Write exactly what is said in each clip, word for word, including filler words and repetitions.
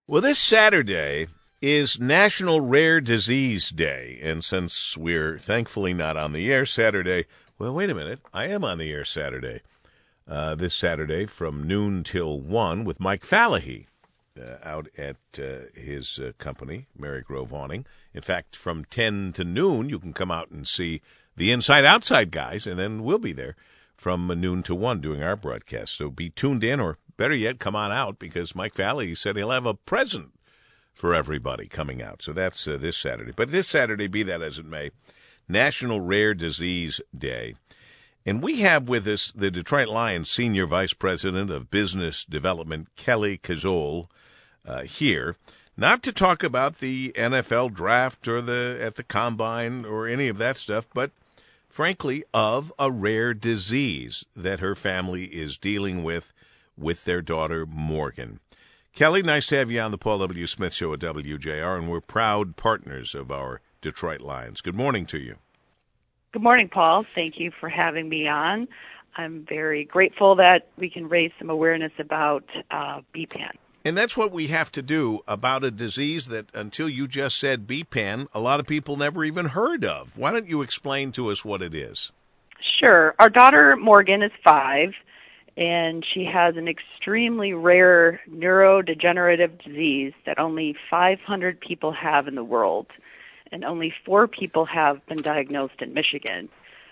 Well, this Saturday is National Rare Disease Day, and since we're thankfully not on the air Saturday, well, wait a minute, I am on the air Saturday. Uh, this Saturday from noon till one with Mike Fallahy uh, out at uh, his uh, company, Marygrove Awning. In fact, from ten to noon, you can come out and see the Inside Outside guys, and then we'll be there from noon to one doing our broadcast. So be tuned in, or better yet, come on out, because Mike Fallahy said he'll have a present for everybody coming out. So that's uh, this Saturday. But this Saturday, be that as it may, National Rare Disease Day. And we have with us the Detroit Lions Senior Vice President of Business Development, Kelly Kazol, uh, here, not to talk about the N F L draft or the at the combine or any of that stuff, but frankly, of a rare disease that her family is dealing with with their daughter, Morgan. Kelly, nice to have you on the Paul W. Smith Show at W J R, and we're proud partners of our Detroit Lions. Good morning to you. Good morning, Paul. Thank you for having me on. I'm very grateful that we can raise some awareness about uh, B P A N. And that's what we have to do about a disease that, until you just said B P A N, a lot of people never even heard of. Why don't you explain to us what it is? Sure. Our daughter, Morgan, is five, and she has an extremely rare neurodegenerative disease that only five hundred people have in the world, and only four people have been diagnosed in Michigan.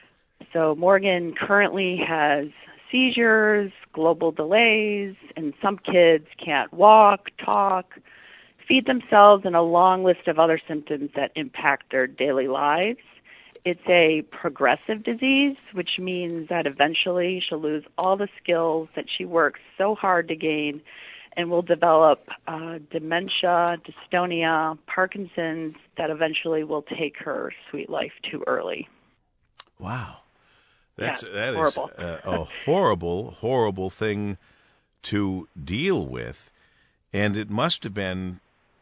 So Morgan currently has seizures, global delays, and some kids can't walk, talk, feed themselves, and a long list of other symptoms that impact their daily lives. It's a progressive disease, which means that eventually she'll lose all the skills that she works so hard to gain and will develop uh, dementia, dystonia, Parkinson's, that eventually will take her sweet life too early. Wow. That's yeah, that horrible. is a, a horrible, horrible thing to deal with, and it must have been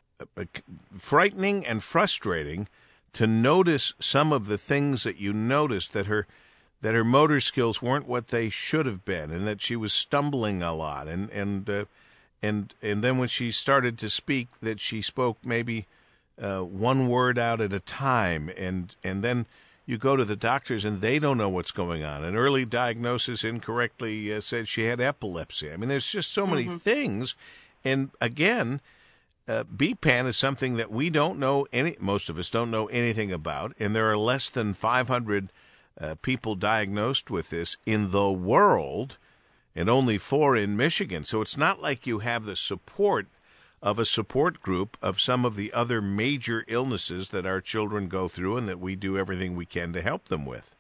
frightening and frustrating to notice some of the things that you noticed, that her that her motor skills weren't what they should have been, and that she was stumbling a lot, and and uh, and and then when she started to speak, that she spoke maybe uh, one word out at a time, and and then you go to the doctors and they don't know what's going on. An early diagnosis incorrectly uh, said she had epilepsy. I mean, there's just so many mm-hmm. things. And again, uh, B P A N is something that we don't know any, most of us don't know anything about. And there are less than five hundred uh, people diagnosed with this in the world, and only four in Michigan. So it's not like you have the support of a support group of some of the other major illnesses that our children go through, and that we do everything we can to help them with.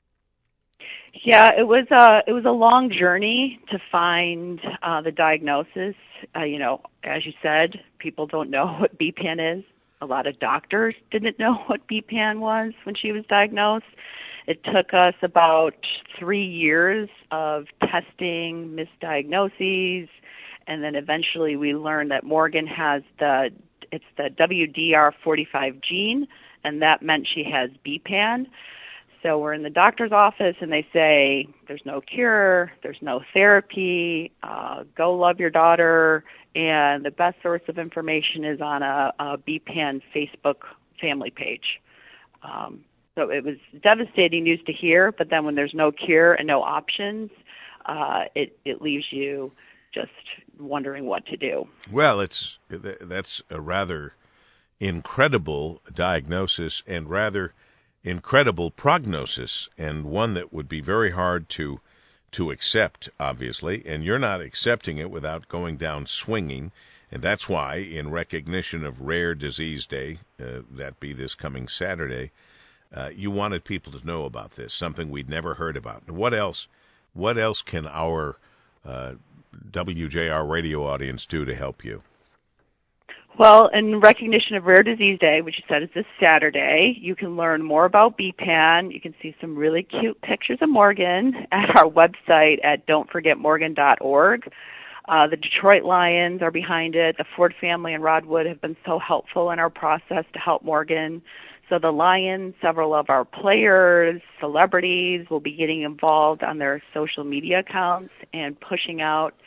Yeah, it was a it was a long journey to find uh, the diagnosis. Uh, you know, as you said, people don't know what B P A N is. A lot of doctors didn't know what B P A N was when she was diagnosed. It took us about three years of testing, misdiagnoses, and then eventually we learned that Morgan has the, it's the W D R forty-five gene, and that meant she has B P A N. So we're in the doctor's office, and they say, there's no cure, there's no therapy, uh, go love your daughter, and the best source of information is on a, a B P A N Facebook family page. Um, so it was devastating news to hear, but then when there's no cure and no options, uh, it, it leaves you just wondering what to do. Well, it's that's a rather incredible diagnosis and rather incredible prognosis, and one that would be very hard to to accept, obviously, and you're not accepting it without going down swinging, and that's why, in recognition of Rare Disease Day, uh, that be this coming Saturday, uh, you wanted people to know about this, something we'd never heard about. What else? What else can our uh, W J R radio audience do to help you? Well, in recognition of Rare Disease Day, which you said is this Saturday, you can learn more about B P A N. You can see some really cute pictures of Morgan at our website at don't forget morgan dot org. Uh, the Detroit Lions are behind it. The Ford family and Rod Wood have been so helpful in our process to help Morgan. So the Lions, several of our players, celebrities will be getting involved on their social media accounts and pushing out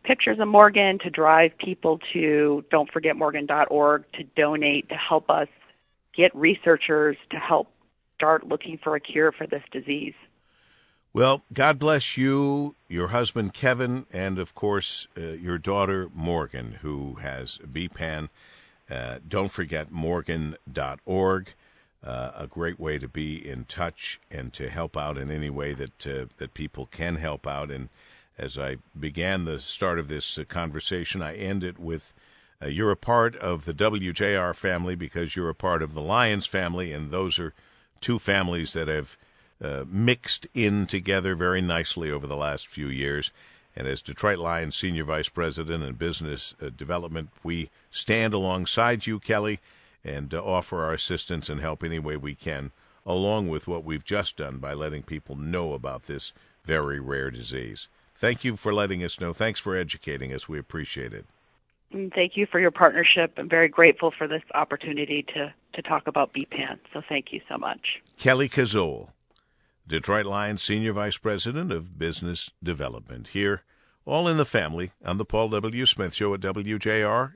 pictures of Morgan, to drive people to don't forget Morgan dot org, to donate, to help us get researchers to help start looking for a cure for this disease. Well, God bless you, your husband Kevin, and of course uh, your daughter Morgan, who has B P A N. Uh, don't forget Morgan dot org. Uh, a great way to be in touch and to help out in any way that uh, that people can help out. And as I began the start of this uh, conversation, I end it with uh, you're a part of the W J R family because you're a part of the Lions family, and those are two families that have uh, mixed in together very nicely over the last few years. And as Detroit Lions Senior Vice President and Business uh, Development, we stand alongside you, Kelly, and uh, offer our assistance and help any way we can, along with what we've just done by letting people know about this very rare disease. Thank you for letting us know. Thanks for educating us. We appreciate it. And thank you for your partnership. I'm very grateful for this opportunity to, to talk about B P A N, so thank you so much. Kelly Kazol, Detroit Lions Senior Vice President of Business Development, here, all in the family, on the Paul W. Smith Show at W J R